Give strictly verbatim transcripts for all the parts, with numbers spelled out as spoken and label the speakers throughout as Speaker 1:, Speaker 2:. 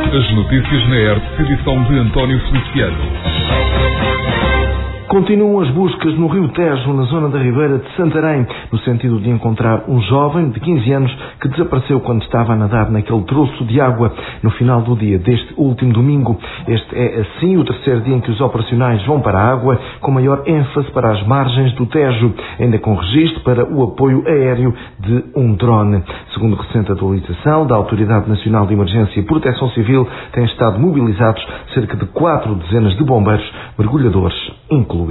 Speaker 1: As notícias na R T P, edição de António Feliciano.
Speaker 2: Continuam as buscas no Rio Tejo, na zona da Ribeira de Santarém, no sentido de encontrar um jovem de quinze anos que desapareceu quando estava a nadar naquele troço de água no final do dia deste último domingo. Este é, assim, o terceiro dia em que os operacionais vão para a água, com maior ênfase para as margens do Tejo, ainda com registro para o apoio aéreo de um drone. Segundo recente atualização da Autoridade Nacional de Emergência e Proteção Civil, têm estado mobilizados cerca de quatro dezenas de bombeiros, mergulhadores incluídos.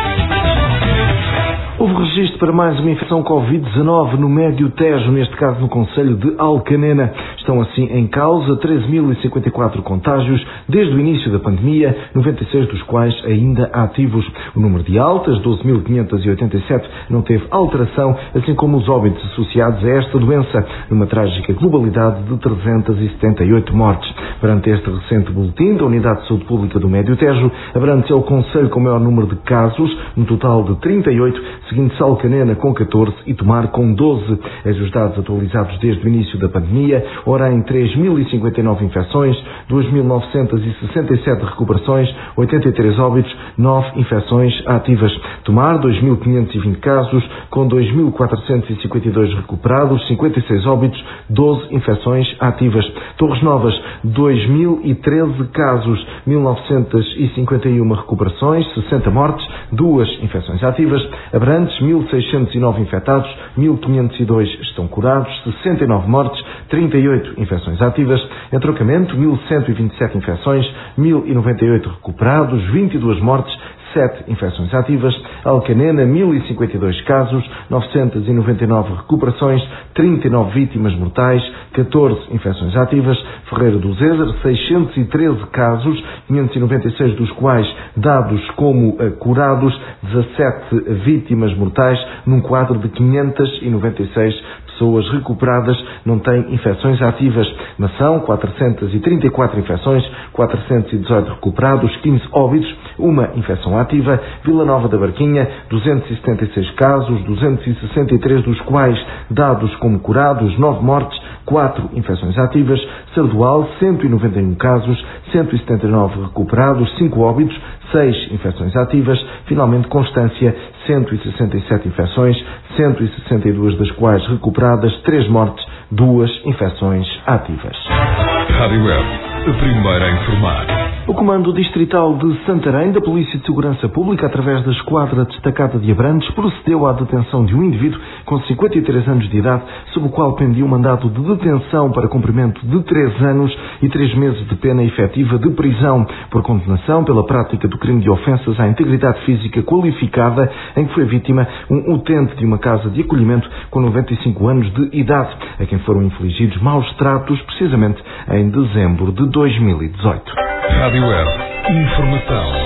Speaker 2: Houve registro para mais uma infecção covid dezanove no Médio Tejo, neste caso no concelho de Alcanena. Estão assim em causa treze mil e cinquenta e quatro contágios desde o início da pandemia, noventa e seis dos quais ainda ativos. O número de altas, doze mil quinhentos e oitenta e sete, não teve alteração, assim como os óbitos associados a esta doença, numa trágica globalidade de trezentas e setenta e oito mortes. Perante este recente boletim da Unidade de Saúde Pública do Médio Tejo, abrange-se o concelho com o maior número de casos, no total de trinta e oito, seguindo-se Alcanena com catorze e Tomar com doze. Eis os dados atualizados desde o início da pandemia, ora em três mil e cinquenta e nove infecções, dois mil novecentos e sessenta e sete recuperações, oitenta e três óbitos, nove infecções ativas. Tomar, dois mil quinhentos e vinte casos, com dois mil quatrocentos e cinquenta e dois recuperados, cinquenta e seis óbitos, doze infecções ativas. Torres Novas, dois mil e treze casos, mil novecentos e cinquenta e uma recuperações, sessenta mortes, duas infecções ativas. Abrantes, mil seiscentos e nove infectados, mil quinhentos e dois estão curados, sessenta e nove mortes, trinta e oito infecções ativas. Entrocamento, mil cento e vinte e sete infecções, mil e noventa e oito recuperados, vinte e duas mortes, sete infecções ativas. Alcanena, mil e cinquenta e dois casos, novecentos e noventa e nove recuperações, trinta e nove vítimas mortais, catorze infecções ativas. Ferreira do Zezer, seiscentos e treze casos, quinhentos e noventa e seis dos quais dados como uh, curados, dezassete vítimas mortais, num quadro de quinhentos e noventa e seis pessoas recuperadas, não têm infecções ativas. Mação, quatrocentos e trinta e quatro infecções, quatrocentos e dezoito recuperados, quinze óbitos, uma infecção ativa. Vila Nova da Barquinha, duzentos e setenta e seis casos, duzentos e sessenta e três dos quais dados como curados, nove mortes, quatro infecções ativas. Sardual, cento e noventa e um casos, cento e setenta e nove recuperados, cinco óbitos, seis infecções ativas. Finalmente, Constância, cento e sessenta e sete infecções, cento e sessenta e duas das quais recuperadas, três mortes, duas infecções ativas.
Speaker 1: Rádio Web, a primeira a informar.
Speaker 2: O Comando Distrital de Santarém da Polícia de Segurança Pública, através da Esquadra Destacada de Abrantes, procedeu à detenção de um indivíduo com cinquenta e três anos de idade, sob o qual pendia um mandado de detenção para cumprimento de três anos e três meses de pena efetiva de prisão, por condenação pela prática do crime de ofensas à integridade física qualificada, em que foi vítima um utente de uma casa de acolhimento com noventa e cinco anos de idade, a quem foram infligidos maus tratos, precisamente em dezembro de dois mil e dezoito.
Speaker 1: Rádio Web, informação.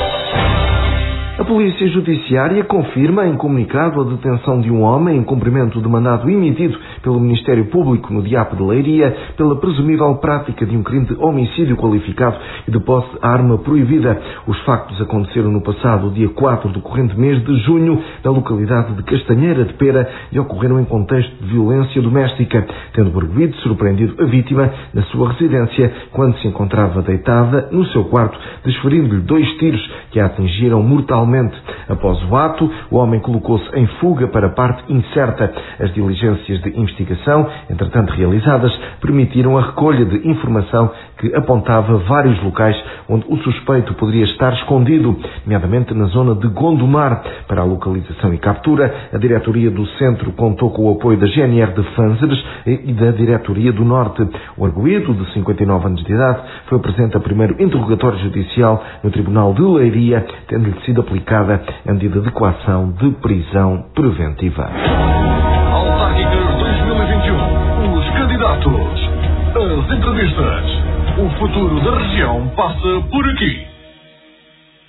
Speaker 2: A Polícia Judiciária confirma em comunicado a detenção de um homem em cumprimento de mandado emitido pelo Ministério Público no D I A P de Leiria pela presumível prática de um crime de homicídio qualificado e de posse de arma proibida. Os factos aconteceram no passado dia quatro do corrente mês de junho na localidade de Castanheira de Pera e ocorreram em contexto de violência doméstica, tendo o arguido surpreendido a vítima na sua residência quando se encontrava deitada no seu quarto, desferindo-lhe dois tiros que a atingiram mortalmente. Após o ato, o homem colocou-se em fuga para a parte incerta. As diligências de investigação, entretanto realizadas, permitiram a recolha de informação que apontava vários locais onde o suspeito poderia estar escondido, nomeadamente na zona de Gondomar. Para a localização e captura, a diretoria do centro contou com o apoio da G N R de Fanzeres e da diretoria do Norte. O arguido, de cinquenta e nove anos de idade, foi presente a primeiro interrogatório judicial no Tribunal de Leiria, tendo-lhe sido aplicada a medida de coação de prisão preventiva.
Speaker 3: Autárquicas dois mil e vinte e um. Os candidatos. As entrevistas. O futuro da região passa por aqui.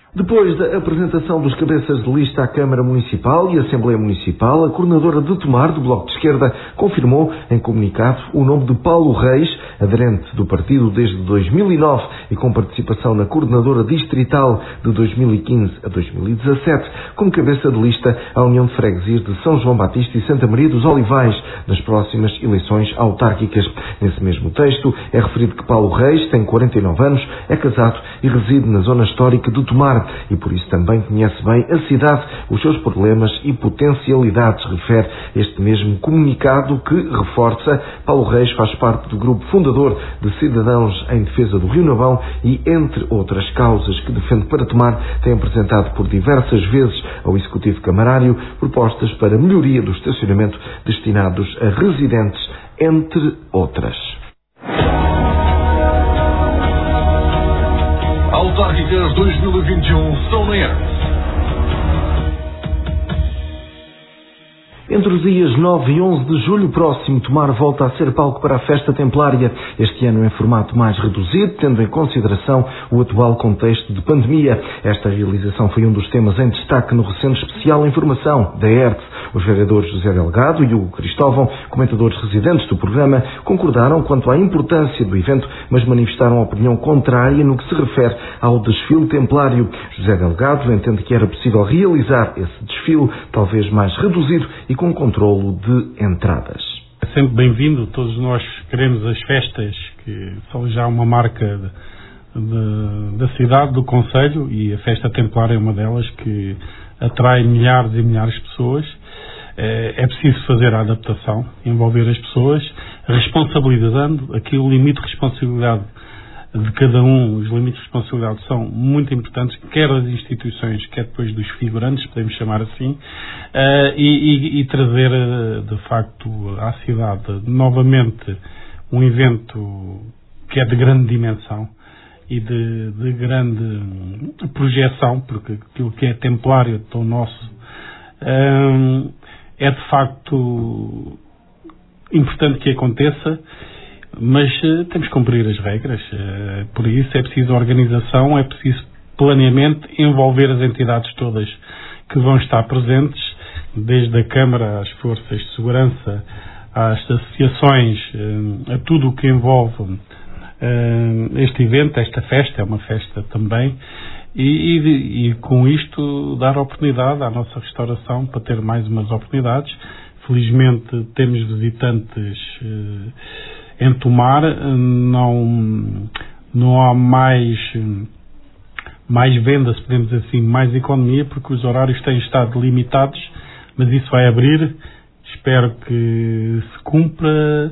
Speaker 2: Depois da apresentação dos cabeças de lista à Câmara Municipal e Assembleia Municipal, a coordenadora de Tomar, do Bloco de Esquerda, confirmou em comunicado o nome de Paulo Reis, aderente do partido desde dois mil e nove e com participação na coordenadora distrital de dois mil e quinze a dois mil e dezassete, como cabeça de lista à União de Freguesias de São João Batista e Santa Maria dos Olivais, nas próximas eleições autárquicas. Nesse mesmo texto, é referido que Paulo Reis tem quarenta e nove anos, é casado e reside na zona histórica de Tomar, e por isso também conhece bem a cidade, os seus problemas e potencialidades, refere este mesmo comunicado que reforça Paulo Reis faz parte do grupo fundador de Cidadãos em Defesa do Rio Navão e, entre outras causas que defende para Tomar, tem apresentado por diversas vezes ao Executivo Camarário propostas para melhoria do estacionamento destinados a residentes, entre outras.
Speaker 3: Autárquicas dois mil e vinte e um São na E R T.
Speaker 2: Entre os dias nove e onze de julho próximo, Tomar volta a ser palco para a Festa Templária, este ano em formato mais reduzido, tendo em consideração o atual contexto de pandemia. Esta realização foi um dos temas em destaque no recente especial Informação da E R T. Os vereadores José Delgado e Hugo Cristóvão, comentadores residentes do programa, concordaram quanto à importância do evento, mas manifestaram opinião contrária no que se refere ao desfile templário. José Delgado entende que era possível realizar esse desfile, talvez mais reduzido e com controlo de entradas.
Speaker 4: É sempre bem-vindo, todos nós queremos as festas, que são já uma marca de, de, da cidade, do concelho, e a Festa Templária é uma delas que atrai milhares e milhares de pessoas. É, é preciso fazer a adaptação, envolver as pessoas, responsabilizando, aqui o limite de responsabilidade de cada um, os limites de responsabilidade são muito importantes, quer das instituições, quer depois dos figurantes, podemos chamar assim, uh, e, e, e trazer, de facto, à cidade novamente um evento que é de grande dimensão e de, de grande projeção, porque aquilo que é templário, tão nosso, um, é de facto importante que aconteça. Mas uh, temos que cumprir as regras, uh, por isso é preciso organização, é preciso planeamento, envolver as entidades todas que vão estar presentes, desde a Câmara, às forças de segurança, às associações, uh, a tudo o que envolve uh, este evento, esta festa, é uma festa também, e, e, e com isto dar oportunidade à nossa restauração para ter mais umas oportunidades. Felizmente temos visitantes uh, em Tomar, não, não há mais, mais vendas, podemos dizer assim, mais economia, porque os horários têm estado limitados, mas isso vai abrir, espero que se cumpra,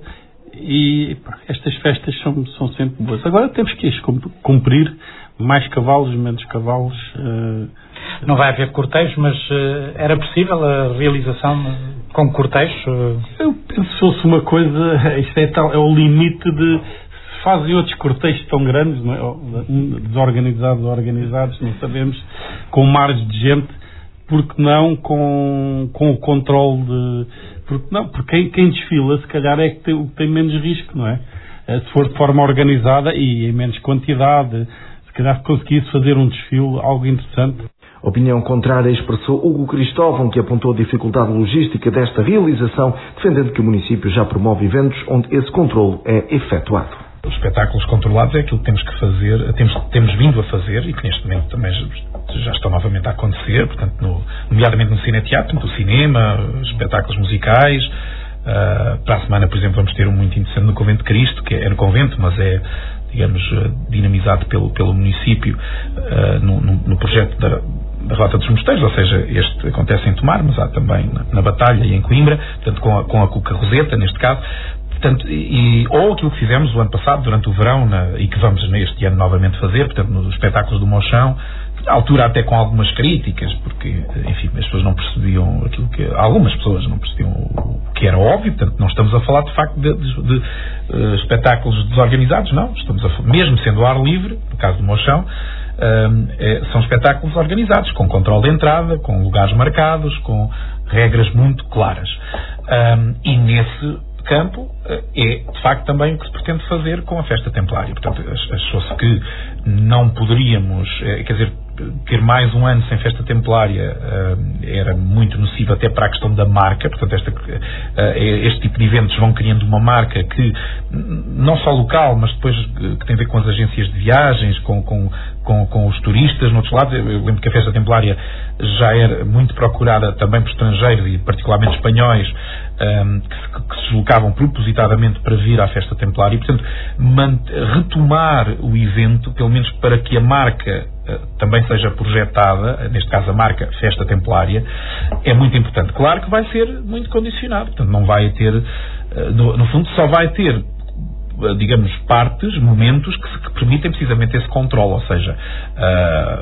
Speaker 4: e pá, estas festas são, são sempre boas. Agora temos que cumprir, mais cavalos, menos cavalos. Uh,
Speaker 5: Não vai haver cortejos, mas uh, era possível a realização com cortejos? Uh...
Speaker 4: Eu penso que fosse uma coisa, isto é, tal, é o limite de se fazem outros cortejos tão grandes, não é? Desorganizados ou organizados, não sabemos, com mares de gente, porque não com, com o controle de... Porque não, porque quem, quem desfila, se calhar, é que tem, tem menos risco, não é? Se for de forma organizada e em menos quantidade, se calhar conseguisse fazer um desfile, algo interessante.
Speaker 2: Opinião contrária expressou Hugo Cristóvão, que apontou a dificuldade logística desta realização, defendendo que o município já promove eventos onde esse controlo é efetuado.
Speaker 6: Os espetáculos controlados é aquilo que temos que fazer, temos, temos vindo a fazer e que neste momento também já estão novamente a acontecer, portanto, no, nomeadamente no cineteatro, no cinema, espetáculos musicais. Uh, para a semana, por exemplo, vamos ter um muito interessante no Convento de Cristo, que é no convento, mas é, digamos, dinamizado pelo, pelo município uh, no, no, no projeto da, da Rota dos Mosteiros, ou seja, este acontece em Tomar, mas há também na, na Batalha e em Coimbra, portanto, com a, com a Cuca Roseta, neste caso. Portanto, e, ou aquilo que fizemos o ano passado, durante o verão, na, e que vamos neste ano novamente fazer, portanto, nos espetáculos do Mochão, à altura até com algumas críticas, porque, enfim, as pessoas não percebiam aquilo que... Algumas pessoas não percebiam o que era óbvio, portanto, não estamos a falar, de facto, de, de, de uh, espetáculos desorganizados, não. Estamos a, mesmo sendo ao ar livre, no caso do Mochão, uh, é, são espetáculos organizados, com controle de entrada, com lugares marcados, com regras muito claras. Um, e nesse... campo é de facto também o que se pretende fazer com a Festa Templária. Portanto, achou-se que não poderíamos, quer dizer, ter mais um ano sem festa templária era muito nocivo até para a questão da marca. Portanto, esta, este tipo de eventos vão criando uma marca que não só local, mas depois que tem a ver com as agências de viagens, com, com, com, com os turistas noutros lados. Eu lembro que a festa templária já era muito procurada também por estrangeiros e particularmente espanhóis, um, que, se, que se deslocavam propositadamente para vir à festa templária e, portanto, retomar o evento, pelo menos para que a marca uh, também seja projetada, neste caso a marca Festa Templária, é muito importante. Claro que vai ser muito condicionado, portanto não vai ter, uh, no, no fundo só vai ter, digamos, partes, momentos que, se, que permitem precisamente esse controle, ou seja, uh,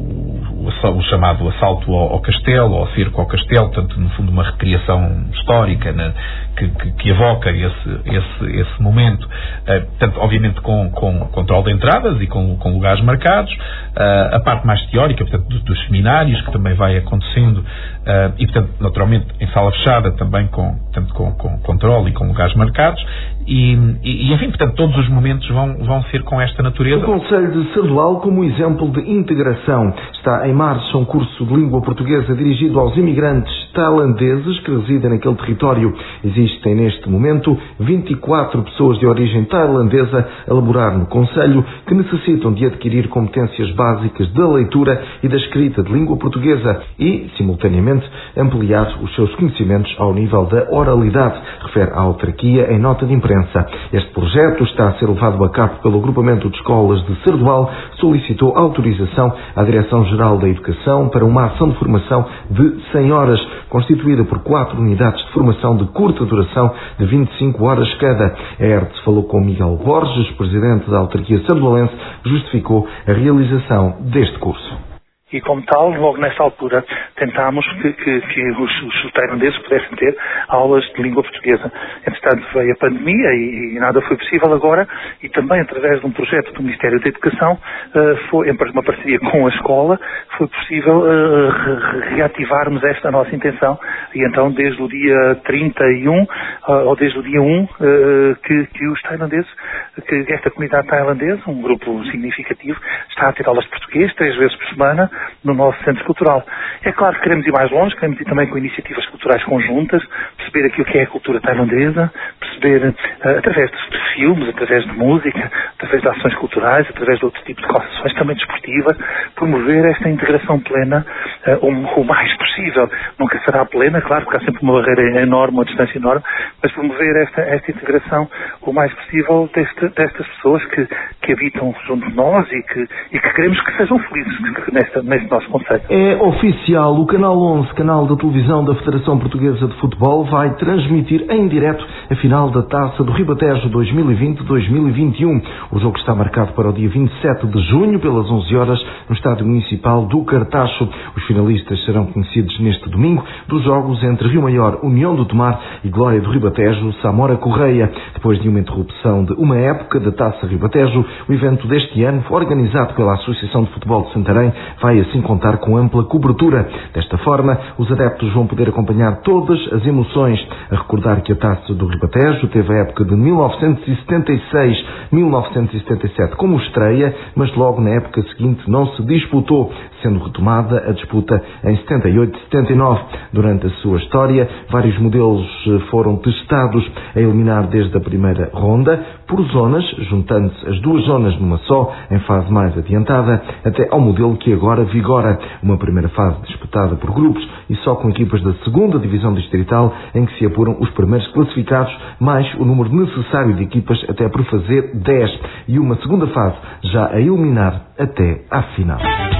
Speaker 6: o, o, o chamado assalto ao, ao castelo, ao cerco ao castelo, portanto, no fundo uma recriação histórica, né, que, que, que evoca esse, esse, esse momento, uh, portanto, obviamente com, com controle de entradas e com, com lugares marcados, uh, a parte mais teórica, portanto, dos, dos seminários, que também vai acontecendo, uh, e, portanto, naturalmente, em sala fechada, também com, portanto, com, com controle e com lugares marcados, e, e, enfim, portanto, todos os momentos vão, vão ser com esta natureza.
Speaker 2: O Conselho de Sandoal como exemplo de integração. Está em marcha um curso de língua portuguesa dirigido aos imigrantes tailandeses que residem naquele território. Existem neste momento vinte e quatro pessoas de origem tailandesa a laborar no Conselho que necessitam de adquirir competências básicas da leitura e da escrita de língua portuguesa e, simultaneamente, ampliar os seus conhecimentos ao nível da oralidade, refere a autarquia em nota de imprensa. Este projeto está a ser levado a cabo pelo Agrupamento de Escolas de Sardual, solicitou autorização à Direção-Geral da Educação para uma ação de formação de cem horas, constituída por quatro unidades de formação de curta duração de vinte e cinco horas cada. A E R T falou com Miguel Borges, presidente da autarquia sardualense, que justificou a realização deste curso.
Speaker 7: E como tal, logo nessa altura, tentámos que, que, que os, os tailandeses pudessem ter aulas de língua portuguesa. Entretanto, veio a pandemia e, e nada foi possível agora, e também através de um projeto do Ministério da Educação, uh, foi, em uma parceria com a escola, foi possível uh, re reativarmos esta nossa intenção. E então, desde o dia trinta e um, uh, ou desde o dia um, uh, que, que os tailandeses, que esta comunidade tailandesa, um grupo significativo, está a ter aulas de português três vezes por semana, no nosso centro cultural. É claro que queremos ir mais longe, queremos ir também com iniciativas culturais conjuntas, perceber aquilo que é a cultura tailandesa, perceber uh, através de, de filmes, através de música, através de ações culturais, através de outro tipo de ações também desportivas, promover esta integração plena uh, o, o mais possível. Nunca será plena, claro, porque há sempre uma barreira enorme, uma distância enorme, mas promover esta, esta integração o mais possível deste, destas pessoas que, que habitam junto de nós e que, e que queremos que sejam felizes nesta neste nosso conceito.
Speaker 2: É oficial, o Canal onze, canal da televisão da Federação Portuguesa de Futebol, vai transmitir em direto a final da Taça do Ribatejo dois mil e vinte a dois mil e vinte e um. O jogo está marcado para o dia vinte e sete de junho, pelas onze horas, no Estádio Municipal do Cartacho. Os finalistas serão conhecidos neste domingo dos jogos entre Rio Maior, União do Tomar e Glória do Ribatejo, Samora Correia. Depois de uma interrupção de uma época da Taça Ribatejo, o evento deste ano, organizado pela Associação de Futebol de Santarém, vai assim contar com ampla cobertura. Desta forma, os adeptos vão poder acompanhar todas as emoções. A recordar que a Taça do Ribatejo teve a época de mil novecentos e setenta e seis a mil novecentos e setenta e sete como estreia, mas logo na época seguinte não se disputou, sendo retomada a disputa em setenta e oito a setenta e nove. Durante a sua história, vários modelos foram testados, a eliminar desde a primeira ronda, por zonas, juntando-se as duas zonas numa só, em fase mais adiantada, até ao modelo que agora vigora, uma primeira fase disputada por grupos e só com equipas da segunda divisão distrital, em que se apuram os primeiros classificados, mais o número necessário de equipas até por fazer dez, e uma segunda fase já a eliminar até à final.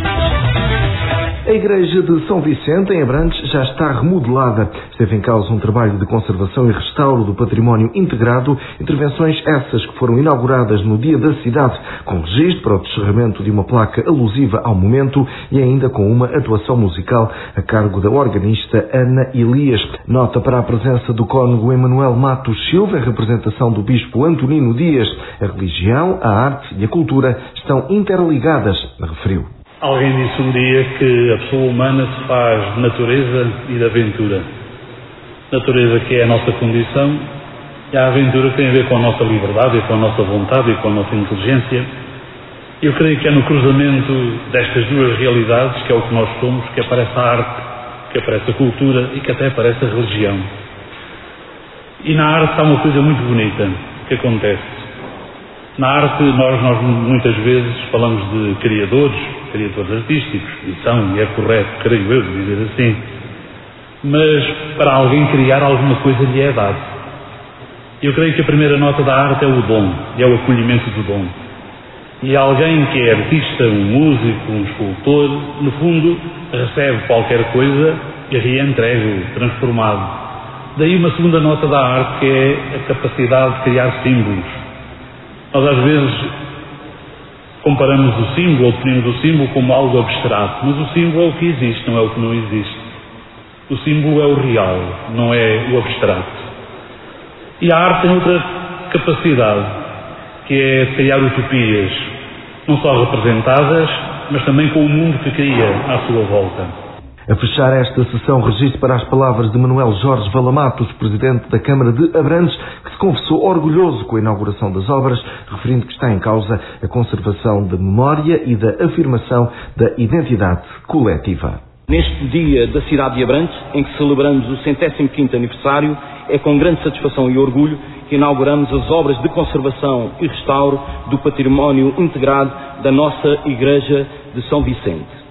Speaker 2: A Igreja de São Vicente, em Abrantes, já está remodelada. Esteve em causa um trabalho de conservação e restauro do património integrado, intervenções essas que foram inauguradas no Dia da Cidade, com registro para o descerramento de uma placa alusiva ao momento e ainda com uma atuação musical a cargo da organista Ana Elias. Nota para a presença do cônego Emanuel Matos Silva, em representação do bispo Antonino Dias. A religião, a arte e a cultura estão interligadas, referiu.
Speaker 8: Alguém disse um dia que a pessoa humana se faz de natureza e de aventura. Natureza que é a nossa condição e a aventura que tem a ver com a nossa liberdade e com a nossa vontade e com a nossa inteligência. Eu creio que é no cruzamento destas duas realidades, que é o que nós somos, que aparece a arte, que aparece a cultura e que até aparece a religião. E na arte há uma coisa muito bonita que acontece. Na arte nós, nós muitas vezes falamos de criadores, criadores artísticos, e são, e é correto, creio eu, dizer assim. Mas para alguém criar alguma coisa lhe é dado. Eu creio que a primeira nota da arte é o dom, é o acolhimento do dom. E alguém que é artista, um músico, um escultor, no fundo recebe qualquer coisa e reentrega-o, transformado. Daí uma segunda nota da arte, que é a capacidade de criar símbolos. Nós às vezes comparamos o símbolo, ou definimos o símbolo como algo abstrato, mas o símbolo é o que existe, não é o que não existe. O símbolo é o real, não é o abstrato. E a arte tem outra capacidade, que é criar utopias, não só representadas, mas também com o mundo que cria à sua volta.
Speaker 2: A fechar esta sessão, registro para as palavras de Manuel Jorge Valamatos, presidente da Câmara de Abrantes, que se confessou orgulhoso com a inauguração das obras, referindo que está em causa a conservação da memória e da afirmação da identidade coletiva.
Speaker 9: Neste dia da cidade de Abrantes, em que celebramos o centésimo quinto aniversário, é com grande satisfação e orgulho que inauguramos as obras de conservação e restauro do património integrado da nossa Igreja de São Vicente.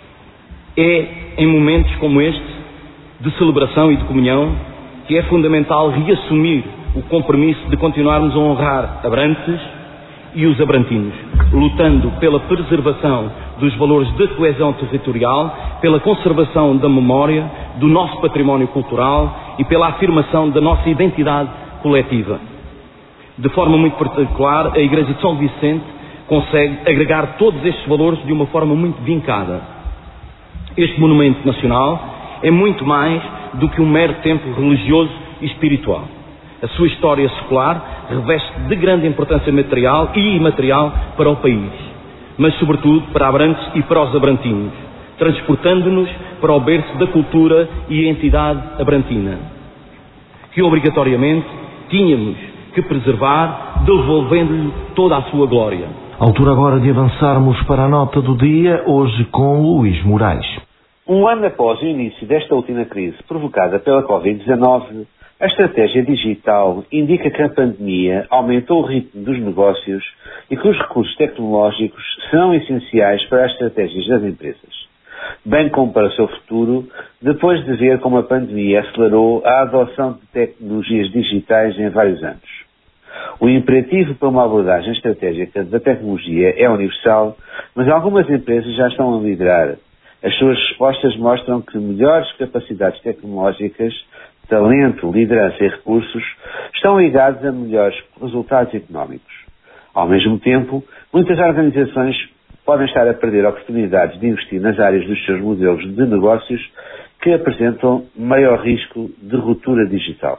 Speaker 9: É em momentos como este, de celebração e de comunhão, que é fundamental reassumir o compromisso de continuarmos a honrar Abrantes e os abrantinos, lutando pela preservação dos valores de coesão territorial, pela conservação da memória, do nosso património cultural e pela afirmação da nossa identidade coletiva. De forma muito particular, a Igreja de São Vicente consegue agregar todos estes valores de uma forma muito vincada. Este monumento nacional é muito mais do que um mero templo religioso e espiritual. A sua história secular reveste de grande importância material e imaterial para o país, mas sobretudo para Abrantes e para os abrantinos, transportando-nos para o berço da cultura e a entidade abrantina, que obrigatoriamente tínhamos que preservar, devolvendo-lhe toda a sua glória.
Speaker 2: Altura agora de avançarmos para a nota do dia, hoje com Luís Moraes.
Speaker 10: Um ano após o início desta última crise provocada pela covid dezanove, a estratégia digital indica que a pandemia aumentou o ritmo dos negócios e que os recursos tecnológicos serão essenciais para as estratégias das empresas, bem como para o seu futuro, depois de ver como a pandemia acelerou a adoção de tecnologias digitais em vários anos. O imperativo para uma abordagem estratégica da tecnologia é universal, mas algumas empresas já estão a liderar. As suas respostas mostram que melhores capacidades tecnológicas, talento, liderança e recursos estão ligados a melhores resultados económicos. Ao mesmo tempo, muitas organizações podem estar a perder oportunidades de investir nas áreas dos seus modelos de negócios que apresentam maior risco de ruptura digital.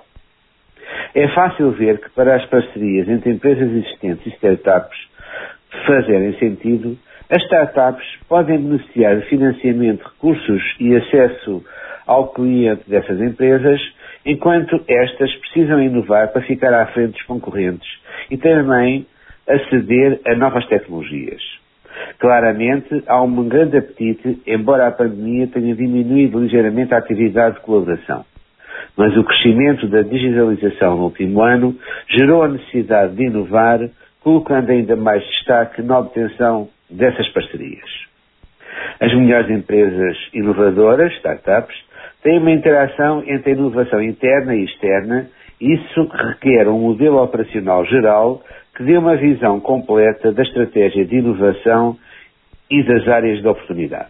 Speaker 10: É fácil ver que para as parcerias entre empresas existentes e startups fazerem sentido, as startups podem beneficiar de financiamento, recursos e acesso ao cliente dessas empresas, enquanto estas precisam inovar para ficar à frente dos concorrentes e também aceder a novas tecnologias. Claramente, há um grande apetite, embora a pandemia tenha diminuído ligeiramente a atividade de colaboração. Mas o crescimento da digitalização no último ano gerou a necessidade de inovar, colocando ainda mais destaque na obtenção dessas parcerias. As melhores empresas inovadoras, startups, têm uma interação entre a inovação interna e externa, e isso requer um modelo operacional geral que dê uma visão completa da estratégia de inovação e das áreas de oportunidade.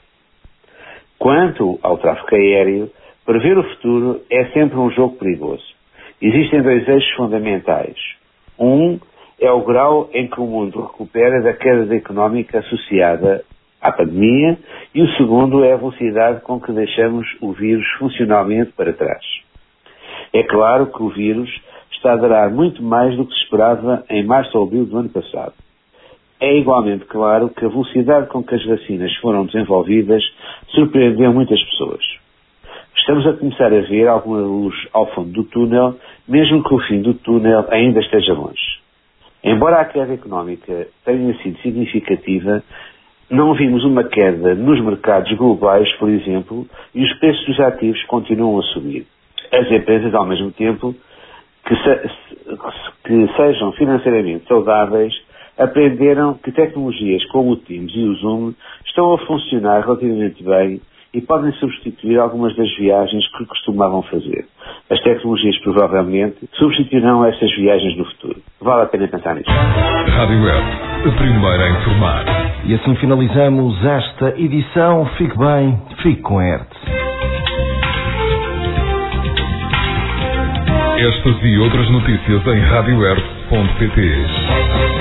Speaker 10: Quanto ao tráfego aéreo, prever o futuro é sempre um jogo perigoso. Existem dois eixos fundamentais. Um é o grau em que o mundo recupera da queda económica associada à pandemia e o segundo é a velocidade com que deixamos o vírus funcionalmente para trás. É claro que o vírus está a durar muito mais do que se esperava em março ou abril do ano passado. É igualmente claro que a velocidade com que as vacinas foram desenvolvidas surpreendeu muitas pessoas. Estamos a começar a ver alguma luz ao fundo do túnel, mesmo que o fim do túnel ainda esteja longe. Embora a queda económica tenha sido significativa, não vimos uma queda nos mercados globais, por exemplo, e os preços dos ativos continuam a subir. As empresas, ao mesmo tempo, que, se, que sejam financeiramente saudáveis, aprenderam que tecnologias como o Teams e o Zoom estão a funcionar relativamente bem e podem substituir algumas das viagens que costumavam fazer. As tecnologias provavelmente substituirão estas viagens no futuro. Vale a pena pensar nisso.
Speaker 1: Rádio Web, a primeira a informar.
Speaker 2: E assim finalizamos esta edição. Fique bem, fique com a E R T.
Speaker 1: Estas e outras notícias em rádio web ponto pt.